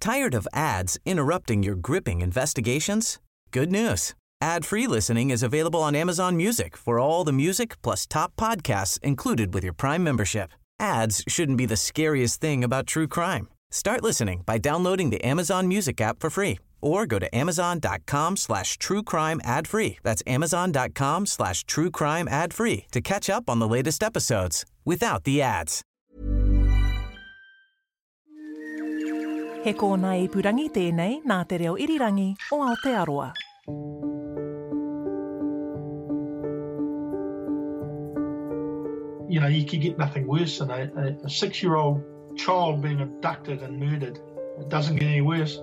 Tired of ads interrupting your gripping investigations? Good news. Ad-free listening is available on Amazon Music for all the music plus top podcasts included with your Prime membership. Ads shouldn't be the scariest thing about true crime. Start listening by downloading the Amazon Music app for free or go to amazon.com/truecrime ad-free. That's amazon.com/truecrime ad-free to catch up on the latest episodes without the ads. He kōna ipurangi tēnei nā te reo irirangi o Aotearoa. You know, you could get nothing worse than a 6-year-old child being abducted and murdered. It doesn't get any worse.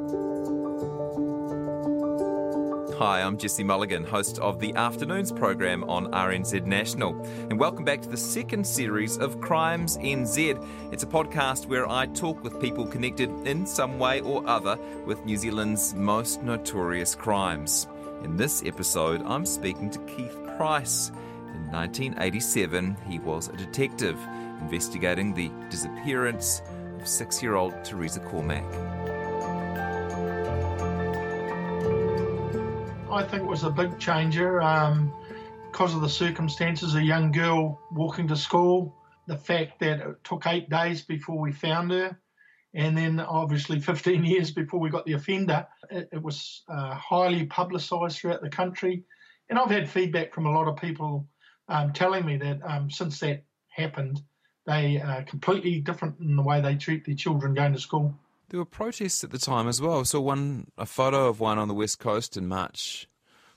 Hi, I'm Jesse Mulligan, host of the Afternoons program on RNZ National. And welcome back to the second series of Crimes NZ. It's a podcast where I talk with people connected in some way or other with New Zealand's most notorious crimes. In this episode, I'm speaking to Keith Price. In 1987, he was a detective investigating the disappearance of 6-year-old Teresa Cormack. I think it was a big changer because of the circumstances, a young girl walking to school, the fact that it took 8 days before we found her, and then obviously 15 years before we got the offender. It was highly publicised throughout the country. And I've had feedback from a lot of people telling me that since that happened, they are completely different in the way they treat their children going to school. There were protests at the time as well. I saw a photo of one on the West Coast in March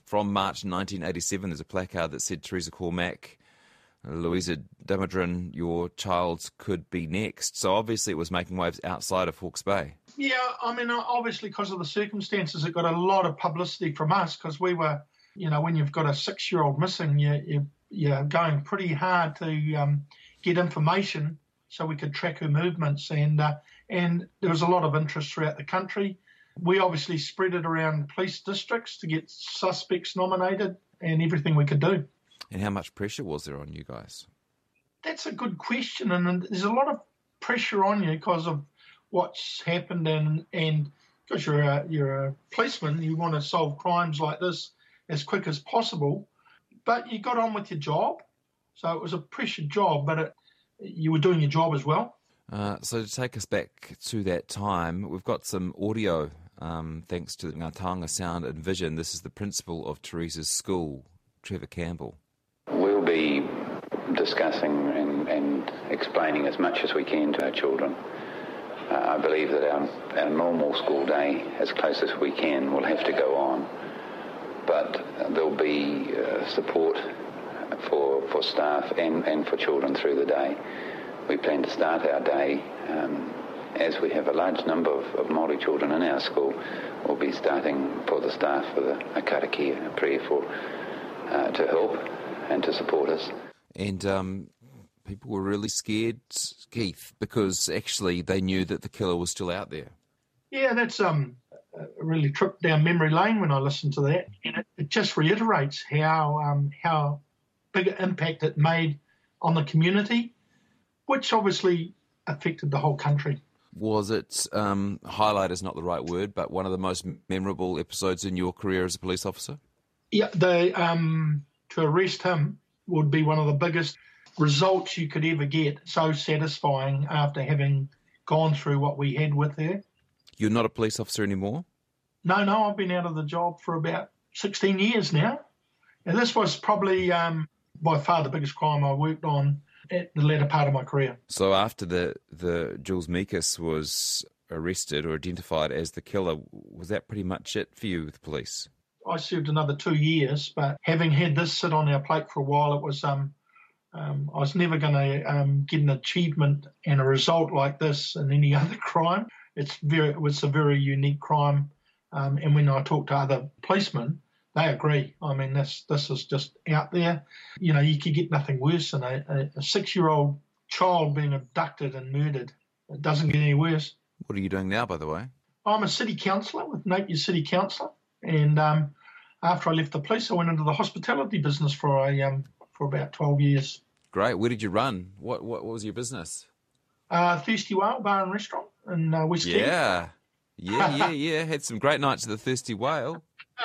1987. There's a placard that said, Teresa Cormack, Louisa Damadrin, your child could be next. So obviously it was making waves outside of Hawke's Bay. Yeah, I mean, obviously because of the circumstances, it got a lot of publicity from us because we were, you know, when you've got a 6-year-old missing, you're going pretty hard to get information so we could track her movements. And there was a lot of interest throughout the country. We obviously spread it around police districts to get suspects nominated and everything we could do. And how much pressure was there on you guys? That's a good question. And there's a lot of pressure on you because of what's happened. And because you're a policeman, you want to solve crimes like this as quick as possible. But you got on with your job. So it was a pressured job, but you were doing your job as well. So to take us back to that time, we've got some audio thanks to Ngā Taonga Sound and Vision. This is the principal of Teresa's school, Trevor Campbell. We'll be discussing and explaining as much as we can to our children. I believe that our normal school day, as close as we can, will have to go on. But there'll be support for staff and for children through the day. We plan to start our day, as we have a large number of Māori children in our school, we'll be starting for the staff with a karakia, a prayer to help and to support us. And people were really scared, Keith, because actually they knew that the killer was still out there. Yeah, that's a really trip down memory lane when I listened to that. And it just reiterates how big an impact it made on the community, which obviously affected the whole country. Was it, highlight is not the right word, but one of the most memorable episodes in your career as a police officer? Yeah, to arrest him would be one of the biggest results you could ever get. So satisfying after having gone through what we had with her. You're not a police officer anymore? No, I've been out of the job for about 16 years now. And this was probably by far the biggest crime I worked on at the latter part of my career. So after the Jules Meekus was arrested or identified as the killer, was that pretty much it for you with police? I served another 2 years, but having had this sit on our plate for a while, it was I was never going to get an achievement and a result like this in any other crime. It was a very unique crime, and when I talk to other policemen, they agree. I mean, this is just out there. You know, you could get nothing worse than a 6-year-old child being abducted and murdered. It doesn't get any worse. What are you doing now, by the way? I'm a city councillor with Napier City Council, and after I left the police, I went into the hospitality business for about 12 years. Great. Where did you run? What was your business? Thirsty Whale Bar and Restaurant in West Kent. Yeah. Had some great nights at the Thirsty Whale.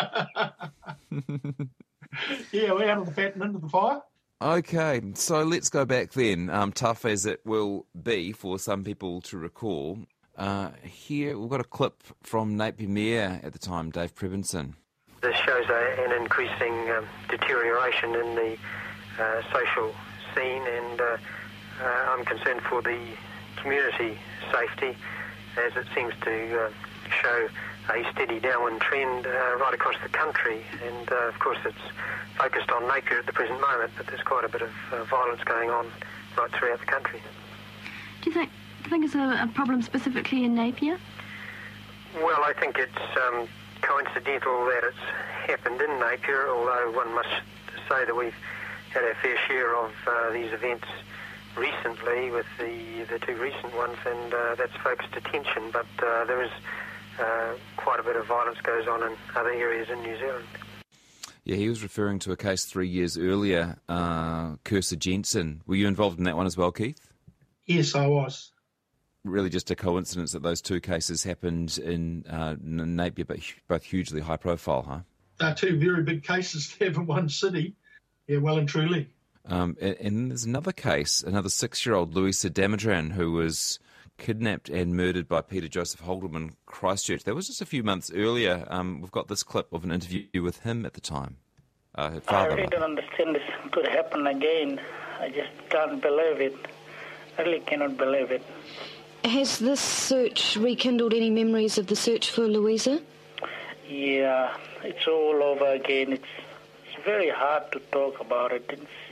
Yeah, we're out of the fat and into the fire. Okay, so let's go back then. Tough as it will be for some people to recall. Here we've got a clip from Napier Mayor at the time, Dave Prebinson. This shows an increasing deterioration in the social scene, and I'm concerned for the community safety, as it seems to show a steady downward trend right across the country. And of course it's focused on Napier at the present moment, but there's quite a bit of violence going on right throughout the country. Do you think it's a problem specifically in Napier? Well, I think it's coincidental that it's happened in Napier, although one must say that we've had our fair share of these events recently with the two recent ones, and that's focused attention, but there is quite a bit of violence goes on in other areas in New Zealand. Yeah, he was referring to a case 3 years earlier, Cursor Jensen. Were you involved in that one as well, Keith? Yes, I was. Really just a coincidence that those two cases happened in Napier, but both hugely high profile, huh? They're two very big cases to have in one city. Yeah, well and truly. And there's another case, another 6-year-old, Louisa Damadran, who was kidnapped and murdered by Peter Joseph Holdham in Christchurch. That was just a few months earlier. We've got this clip of an interview with him at the time. Her father. I really don't understand this could happen again. I just can't believe it. I really cannot believe it. Has this search rekindled any memories of the search for Louisa? Yeah, it's all over again. It's very hard to talk about it.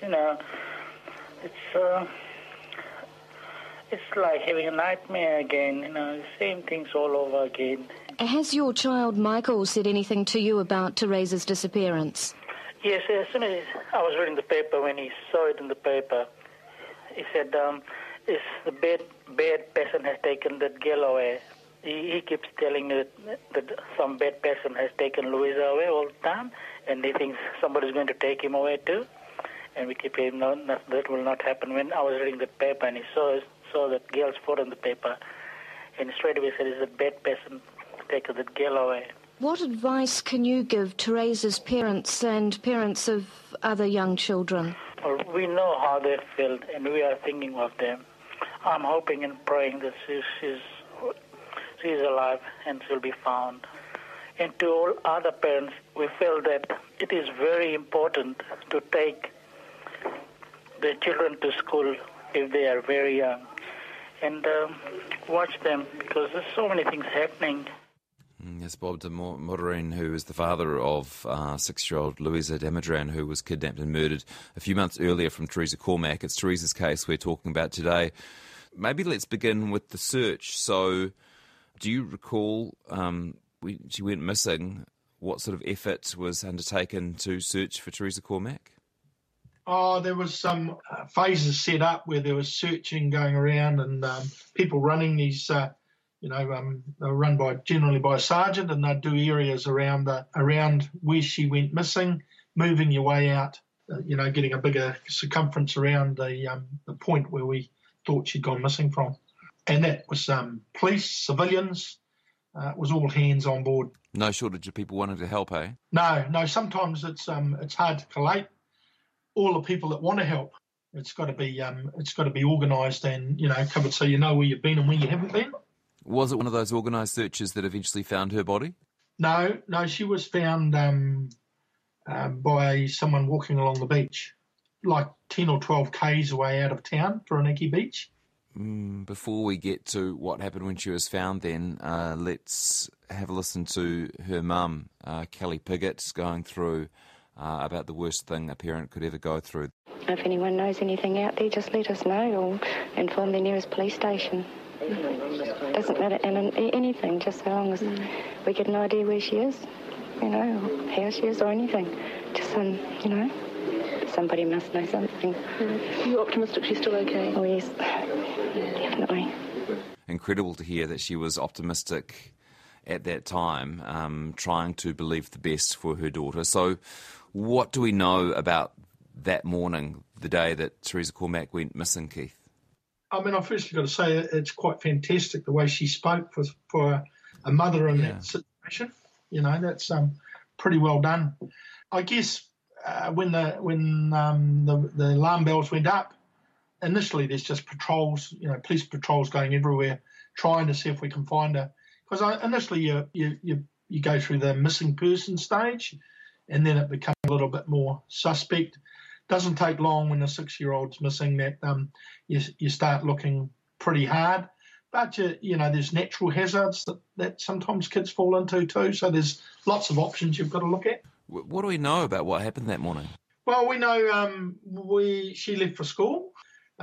It's like having a nightmare again, the same things all over again. Has your child, Michael, said anything to you about Teresa's disappearance? Yes, as soon as I was reading the paper, when he saw it in the paper, he said, "If the bad person has taken that girl away." He keeps telling me that some bad person has taken Louisa away all the time, and he thinks somebody's going to take him away too. And we keep saying, no, that will not happen. When I was reading the paper and he saw that girl's photo in the paper, and he straight away said, "It's a bad person taken that girl away." What advice can you give Teresa's parents and parents of other young children? Well, we know how they felt, and we are thinking of them. I'm hoping and praying that she's alive and she'll be found. And to all other parents, we feel that it is very important to take their children to school if they are very young, and watch them, because there's so many things happening. Yes, Bob de Moraine, who is the father of 6-year-old Louisa Damadran, who was kidnapped and murdered a few months earlier from Teresa Cormack. It's Teresa's case we're talking about today. Maybe let's begin with the search. So, do you recall she went missing, what sort of effort was undertaken to search for Teresa Cormack? Oh, there was some phases set up where there was searching going around, and people running these, they were run generally by a sergeant, and they'd do areas around where she went missing, moving your way out, getting a bigger circumference around the point where we thought she'd gone missing from. And that was police, civilians, it was all hands on board. No shortage of people wanting to help, eh? No, sometimes it's hard to collate all the people that want to help. It's got to be organised and covered so you know where you've been and where you haven't been. Was it one of those organised searches that eventually found her body? No, she was found by someone walking along the beach, like 10 or 12 k's away out of town, Taranaki Beach. Before we get to what happened when she was found then, let's have a listen to her mum, Kelly Piggott, going through about the worst thing a parent could ever go through. If anyone knows anything out there, just let us know or inform the nearest police station. Doesn't matter anything, just so long as we get an idea where she is, or how she is or anything. Just somebody must know something. Are you optimistic she's still okay? Oh, yes, definitely. Incredible to hear that she was optimistic at that time, trying to believe the best for her daughter. So what do we know about that morning, the day that Teresa Cormack went missing, Keith? I mean, I've firstly got to say it's quite fantastic the way she spoke for a mother in that situation. You know, that's pretty well done. I guess when the alarm bells went up, initially there's just patrols, police patrols going everywhere, trying to see if we can find her. Because initially you go through the missing person stage, and then it becomes a little bit more suspect. Doesn't take long when a 6-year-old's missing that you start looking pretty hard. But, there's natural hazards that sometimes kids fall into too, so there's lots of options you've got to look at. What do we know about what happened that morning? Well, we know she left for school.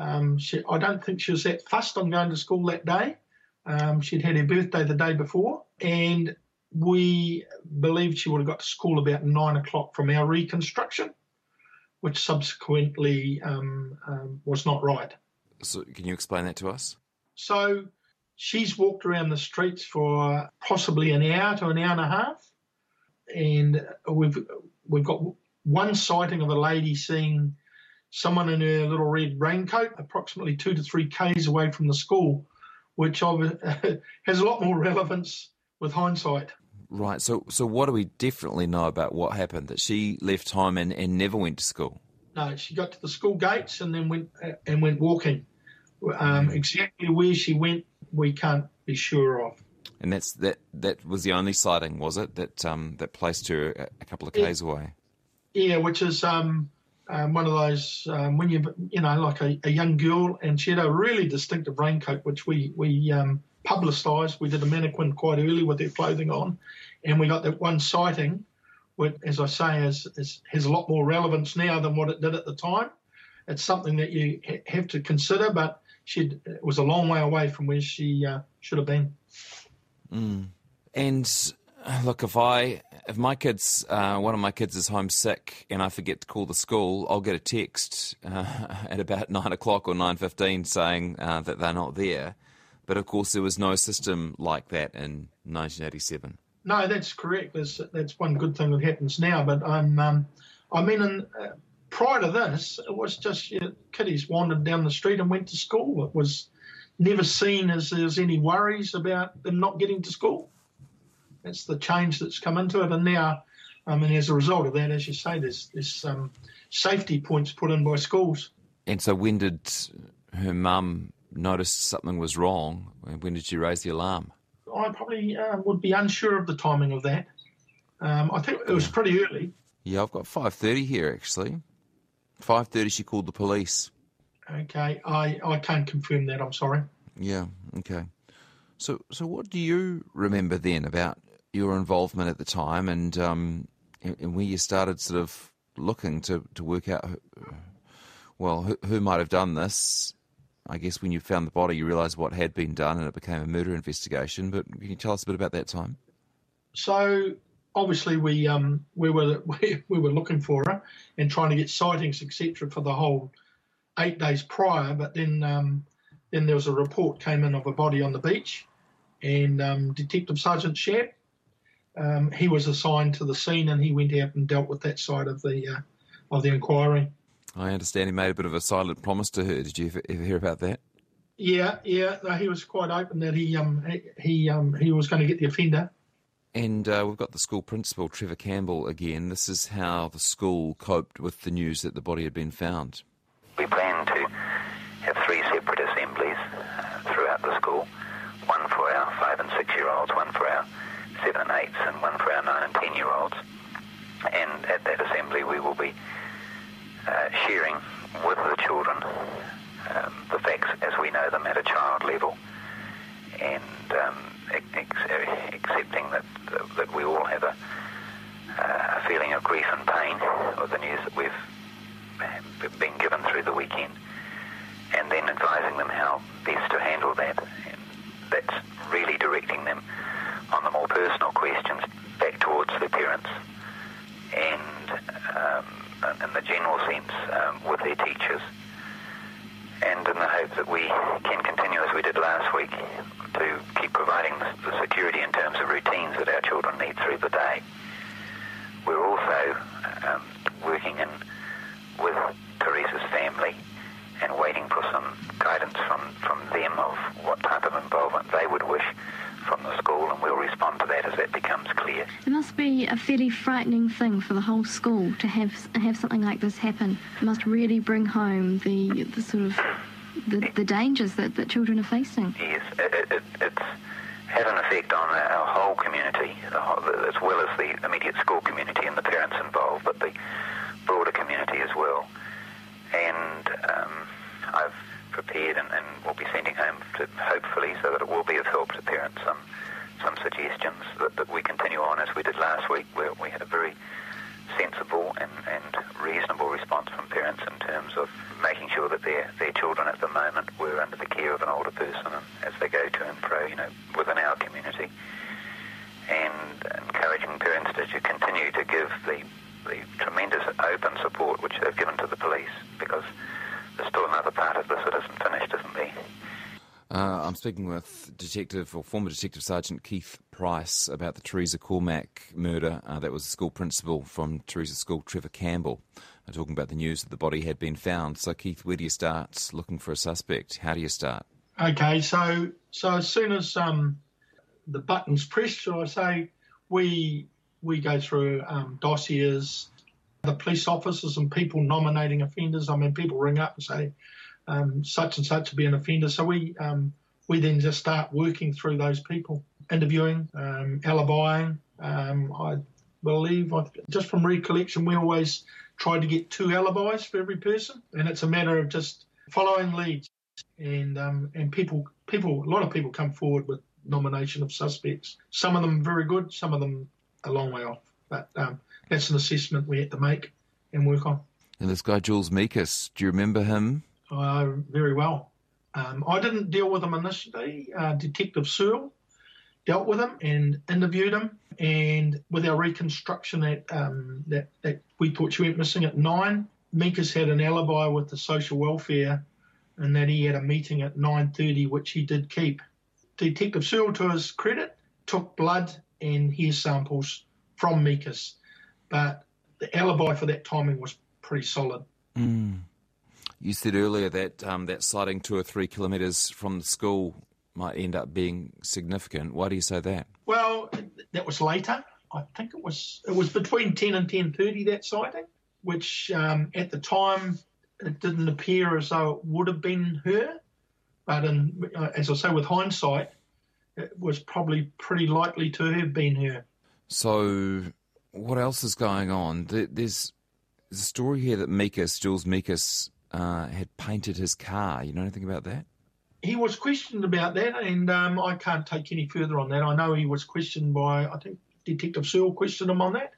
I don't think she was that fussed on going to school that day. She'd had her birthday the day before, and we believed she would have got to school about 9 o'clock from our reconstruction, which subsequently was not right. So can you explain that to us? So she's walked around the streets for possibly an hour to an hour and a half, and we've got one sighting of a lady seeing someone in her little red raincoat approximately 2 to 3 k's away from the school, which has a lot more relevance with hindsight. Right, so what do we definitely know about what happened, that she left home and never went to school? No, she got to the school gates and then went walking. Exactly where she went, we can't be sure of. And that was the only sighting, was it, that placed her a couple of k's away? Yeah, which is one of those when like a young girl, and she had a really distinctive raincoat, which we publicised. We did a mannequin quite early with her clothing on, and we got that one sighting, which, as I say, has a lot more relevance now than what it did at the time. It's something that you have to consider, but it was a long way away from where she should have been. Mm. And look, if my kids, one of my kids is homesick and I forget to call the school, I'll get a text at about 9 o'clock or 9:15 saying that they're not there. But of course, there was no system like that in 1987. No, that's correct. That's one good thing that happens now. But prior to this, it was just kiddies wandered down the street and went to school. It was never seen as there's any worries about them not getting to school. That's the change that's come into it. And now, as a result of that, as you say, there's safety points put in by schools. And so when did her mum notice something was wrong? When did she raise the alarm? I probably would be unsure of the timing of that. I think it was pretty early. Yeah, I've got 5:30 here, actually. 5:30 she called the police. Okay, I can't confirm that, I'm sorry. Yeah, okay. So what do you remember then about your involvement at the time and where you started sort of looking to work out, who might have done this? I guess when you found the body, you realised what had been done and it became a murder investigation. But can you tell us a bit about that time? So obviously we were looking for her and trying to get sightings, etc., for the whole 8 days prior. But then there was a report came in of a body on the beach, and Detective Sergeant Shapp, he was assigned to the scene and he went out and dealt with that side of the inquiry. I understand he made a bit of a silent promise to her. Did you ever hear about that? Yeah. No, he was quite open that he was going to get the offender. And we've got the school principal, Trevor Campbell, again. This is how the school coped with the news that the body had been found. We plan to have 3 separate assemblies throughout the school, one for our 5 and 6-year-olds, one for our 7 and 8s, and one for our 9 and 10-year-olds. And at that assembly we will be sharing with the children the facts as we know them at a child level, and accepting that we all have a feeling of grief and pain with the news that we've been given through the weekend, and then advising them how best to handle that. And that's really directing them on the more personal questions back towards their parents, and in the general sense with their teachers, and in the hope that we can continue as we did last week to keep providing the security in terms of routines that our children need through the day. We're also working in with Teresa's family and waiting for some guidance from them of what type of involvement they would wish from the school, and we'll respond that as that becomes clear. It must be a fairly frightening thing for the whole school to have something like this happen. It must really bring home the sort of the dangers that children are facing. Yes, it's had an effect on our whole community, as well as the immediate school community and the parents involved, but the broader community as well. And I've prepared and will be sending home, hopefully, so that it will be of help to parents, some suggestions that we continue on as we did last week, where we had a very sensible and reasonable response from parents in terms of making sure that their children at the moment were under the care of an older person and as they go to and fro, within our community, and encouraging parents to continue to give the tremendous open support which they've given to the police, because there's still another part of this that isn't finished, isn't there? I'm speaking with former Detective Sergeant Keith Price about the Teresa Cormack murder. That was the school principal from Teresa School, Trevor Campbell, talking about the news that the body had been found. So, Keith, where do you start looking for a suspect? How do you start? Okay, so as soon as the button's pressed, shall I say, we go through dossiers, the police officers and people nominating offenders. I mean, people ring up and say, such and such to be an offender. So we then just start working through those people, interviewing, alibiing. I believe, just from recollection, we always try to get 2 alibis for every person, and it's a matter of just following leads. And people, a lot of people come forward with nomination of suspects. Some of them very good, some of them a long way off. But that's an assessment we had to make and work on. And this guy, Jules Meekus, do you remember him? Very well. I didn't deal with him initially. Detective Searle dealt with him and interviewed him. And with our reconstruction that we thought she went missing at 9, Meekus had an alibi with the social welfare and that he had a meeting at 9:30, which he did keep. Detective Searle, to his credit, took blood and hair samples from Meekus, but the alibi for that timing was pretty solid. Mm. You said earlier that that sighting 2 or 3 kilometres from the school might end up being significant. Why do you say that? Well, that was later. I think it was between 10 and 10:30, that sighting, which at the time it didn't appear as though it would have been her. But as I say, with hindsight, it was probably pretty likely to have been her. So what else is going on? There's a story here that Jules Meekus, had painted his car. You know anything about that? He was questioned about that, and I can't take any further on that. I know he was questioned by, I think, Detective Searle questioned him on that.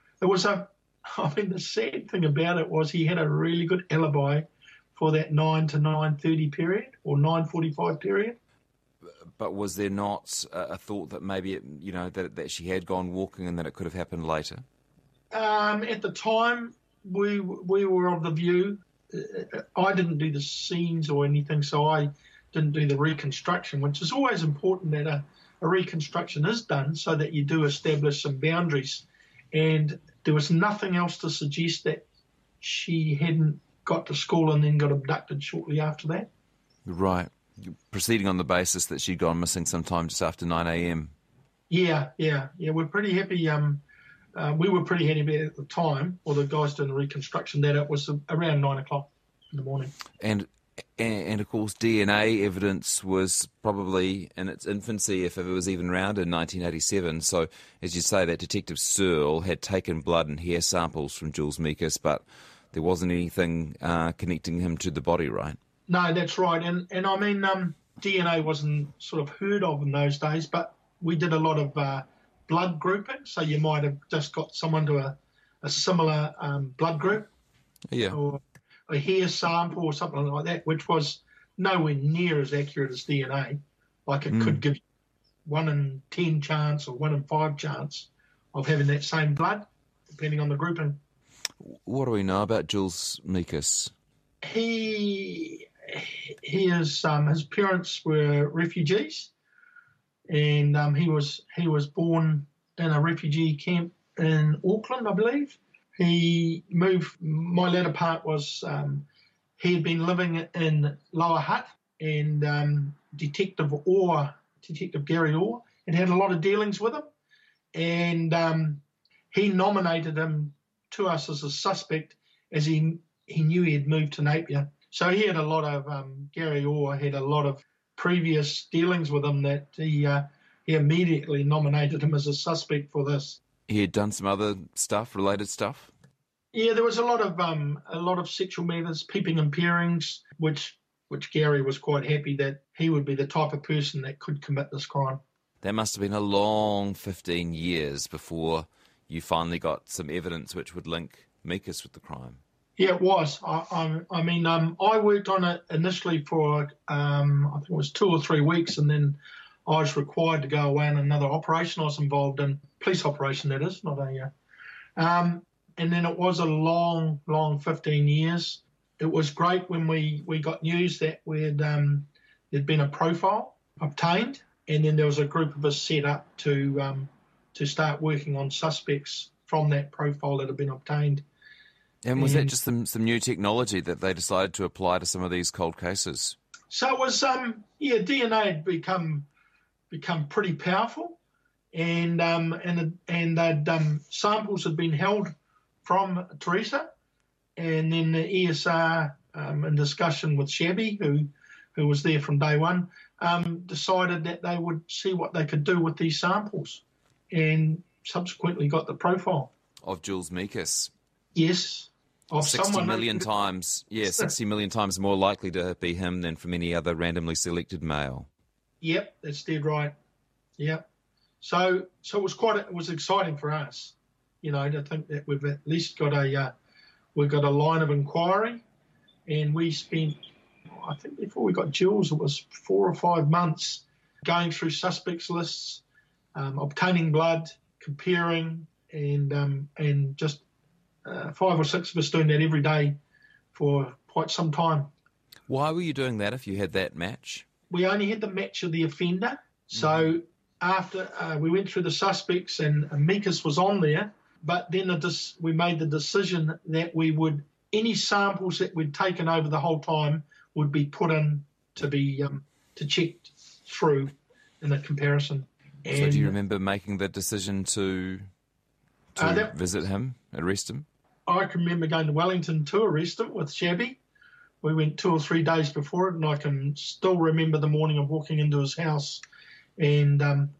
The sad thing about it was he had a really good alibi for that 9 to 9:30 period, or 9:45 period. But was there not a thought that maybe, that she had gone walking and that it could have happened later? At the time, we were of the view, I didn't do the scenes or anything, so I didn't do the reconstruction, which is always important that a reconstruction is done so that you do establish some boundaries. And there was nothing else to suggest that she hadn't got to school and then got abducted shortly after that. Right. Proceeding on the basis that she'd gone missing sometime just after 9 a.m. Yeah. We're pretty happy. We were pretty happy at the time, or the guys doing the reconstruction, that it was around 9 o'clock in the morning. And of course, DNA evidence was probably in its infancy, if it was even around in 1987. So, as you say, that Detective Searle had taken blood and hair samples from Jules Meekus, but there wasn't anything connecting him to the body, right? No, that's right. And I mean, DNA wasn't sort of heard of in those days, but we did a lot of blood grouping. So you might have just got someone to a similar blood group. Yeah. Or a hair sample or something like that, which was nowhere near as accurate as DNA. Like it could give you 1 in 10 chance or 1 in 5 chance of having that same blood, depending on the grouping. What do we know about Jules Meekus? He is his parents were refugees, and he was born in a refugee camp in Auckland, I believe. He moved. My latter part was he had been living in Lower Hutt, and Detective Gary Orr had a lot of dealings with him. and he nominated him to us as a suspect, as he knew he had moved to Napier. So he had a lot of, Gary Orr had a lot of previous dealings with him that he immediately nominated him as a suspect for this. He had done some other stuff, related stuff? Yeah, there was a lot of sexual matters, peeping and peerings, which Gary was quite happy that he would be the type of person that could commit this crime. That must have been a long 15 years before you finally got some evidence which would link Meekus with the crime. Yeah, it was. I worked on it initially for, I think it was 2 or 3 weeks, and then I was required to go away on another operation I was involved in, police operation that is, not a... and then it was a long 15 years. It was great when we got news that there'd been a profile obtained, and then there was a group of us set up to start working on suspects from that profile that had been obtained. And was that just some new technology that they decided to apply to some of these cold cases? So it was, DNA had become pretty powerful, and samples had been held from Teresa, and then the ESR, in discussion with Shabby, who was there from day one, decided that they would see what they could do with these samples, and subsequently got the profile of Jules Meekus. Yes. Of 60 million times, 60 million times more likely to be him than from any other randomly selected male. Yep, that's dead right. Yep. So it was exciting for us, to think that we've at least got a line of inquiry, and we spent, I think before we got Jules, it was 4 or 5 months going through suspects lists, obtaining blood, comparing, and just 5 or 6 of us doing that every day for quite some time. Why were you doing that if you had that match? We only had the match of the offender. So after we went through the suspects and Meekus was on there, but then we made the decision that any samples that we'd taken over the whole time would be put in to be to checked through in a comparison. So do you remember making the decision to visit him, arrest him? I can remember going to Wellington to arrest him with Shabby. We went 2 or 3 days before it, and I can still remember the morning of walking into his house and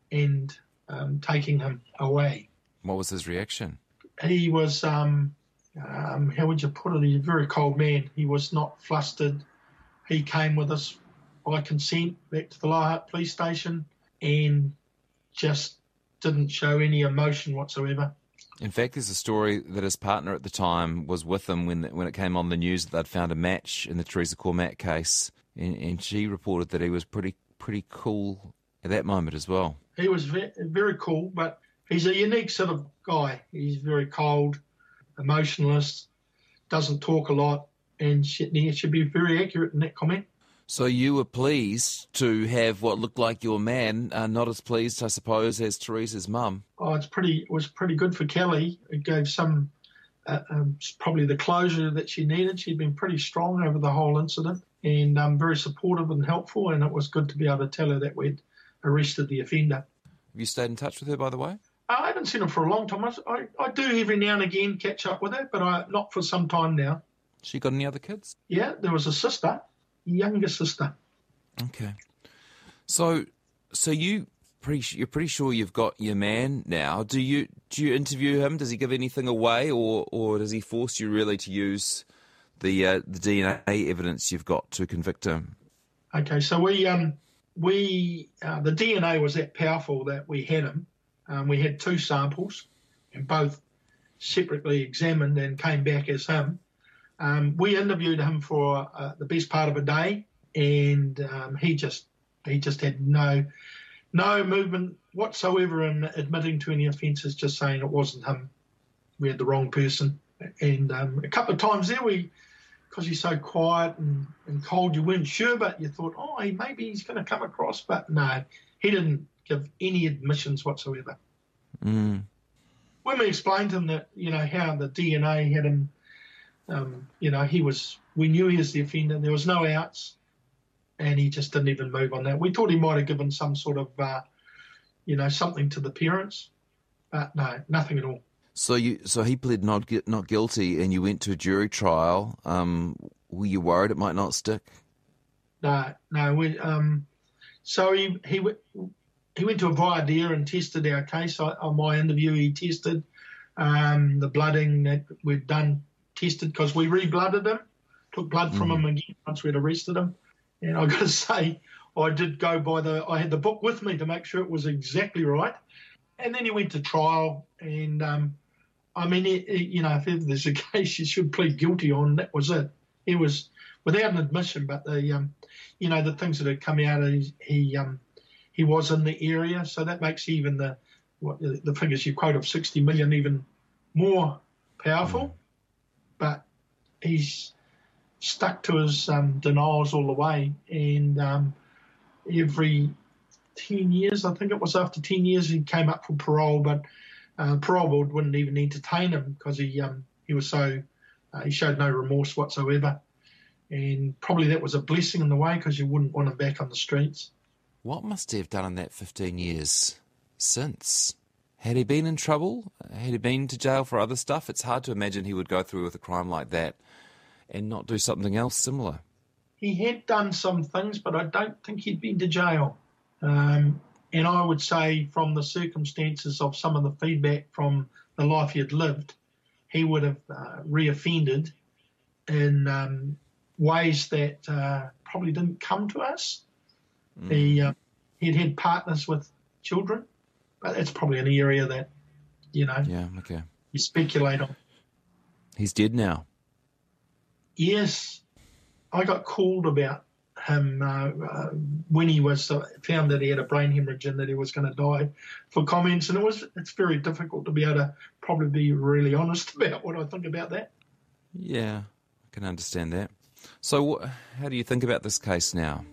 taking him away. What was his reaction? He was, how would you put it? He's a very cold man. He was not flustered. He came with us by consent back to the Lahart police station and just didn't show any emotion whatsoever. In fact, there's a story that his partner at the time was with him when it came on the news that they'd found a match in the Teresa Cormack case, and she reported that he was pretty cool at that moment as well. He was very cool, but he's a unique sort of guy. He's very cold, emotionless, doesn't talk a lot, and he should be very accurate in that comment. So you were pleased to have what looked like your man, not as pleased, I suppose, as Teresa's mum. Oh, it was pretty good for Kelly. It gave some, probably the closure that she needed. She'd been pretty strong over the whole incident and very supportive and helpful, and it was good to be able to tell her that we'd arrested the offender. Have you stayed in touch with her, by the way? I haven't seen her for a long time. I do every now and again catch up with her, but not for some time now. She got any other kids? Yeah, there was a sister. Younger sister. Okay. So you're pretty sure you've got your man now. Do you interview him? Does he give anything away, or does he force you really to use the DNA evidence you've got to convict him? Okay, so the DNA was that powerful that we had him. We had 2 samples, and both separately examined and came back as him. We interviewed him for the best part of a day, and he just had no movement whatsoever in admitting to any offences, just saying it wasn't him. We had the wrong person. And a couple of times there, because he's so quiet and cold, you weren't sure, but you thought, maybe he's going to come across. But no, he didn't give any admissions whatsoever. Mm. When we explained to him that, how the DNA had him, we knew he was the offender. There was no outs, and he just didn't even move on that. We thought he might have given some sort of, something to the parents, But no, nothing at all. So he pled not guilty, and you went to a jury trial. Were you worried it might not stick? No. So he went to a voir dire and tested our case. On my interview, he tested the blooding that we'd done, tested because we re-blooded him, took blood from him again once we'd arrested him. And I've got to say, I did go by I had the book with me to make sure it was exactly right. And then he went to trial, and I mean, if ever there's a case you should plead guilty on, that was it. He was without an admission, but the things that had come out, he was in the area, so that makes even the figures you quote of 60 million even more powerful. But he's stuck to his denials all the way, and every 10 years, I think it was after 10 years, he came up for parole, but parole board wouldn't even entertain him because he was so he showed no remorse whatsoever, and probably that was a blessing in the way because you wouldn't want him back on the streets. What must he have done in that 15 years since? Had he been in trouble? Had he been to jail for other stuff? It's hard to imagine he would go through with a crime like that and not do something else similar. He had done some things, but I don't think he'd been to jail. And I would say from the circumstances of some of the feedback from the life he had lived, he would have reoffended in ways that probably didn't come to us. He'd had partners with children, but it's probably an area that, you speculate on. He's dead now. Yes. I got called about him when he was found that he had a brain hemorrhage and that he was going to die for comments, and it's very difficult to be able to probably be really honest about what I think about that. Yeah, I can understand that. So how do you think about this case now?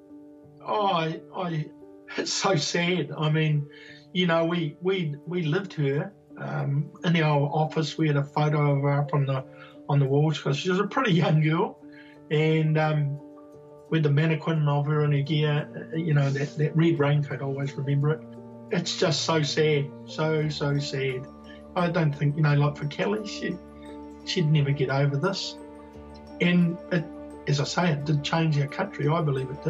It's so sad. I mean, we lived her in our office. We had a photo of her up on the walls because she was a pretty young girl, and with the mannequin of her in her gear, that red raincoat, I always remember it. It's just so sad, so sad. I don't think, like for Kelly, she'd never get over this. And it, as I say, it did change our country. I believe it did.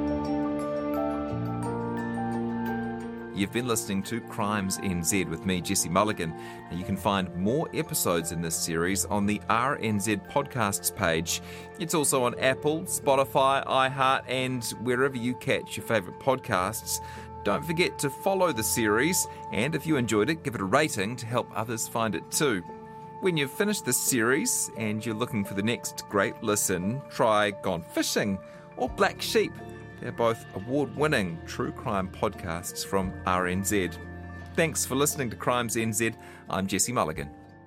You've been listening to Crimes NZ with me, Jesse Mulligan. And you can find more episodes in this series on the RNZ Podcasts page. It's also on Apple, Spotify, iHeart, and wherever you catch your favourite podcasts. Don't forget to follow the series, and if you enjoyed it, give it a rating to help others find it too. When you've finished this series and you're looking for the next great listen, try Gone Fishing or Black Sheep. They're both award-winning true crime podcasts from RNZ. Thanks for listening to Crimes NZ. I'm Jesse Mulligan.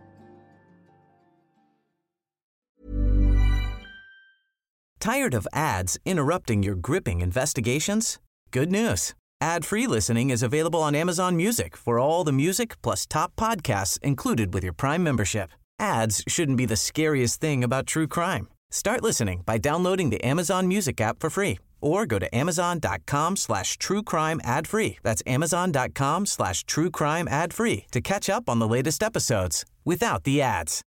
Tired of ads interrupting your gripping investigations? Good news. Ad-free listening is available on Amazon Music for all the music plus top podcasts included with your Prime membership. Ads shouldn't be the scariest thing about true crime. Start listening by downloading the Amazon Music app for free or go to amazon.com/truecrime ad-free. That's amazon.com/truecrime ad-free to catch up on the latest episodes without the ads.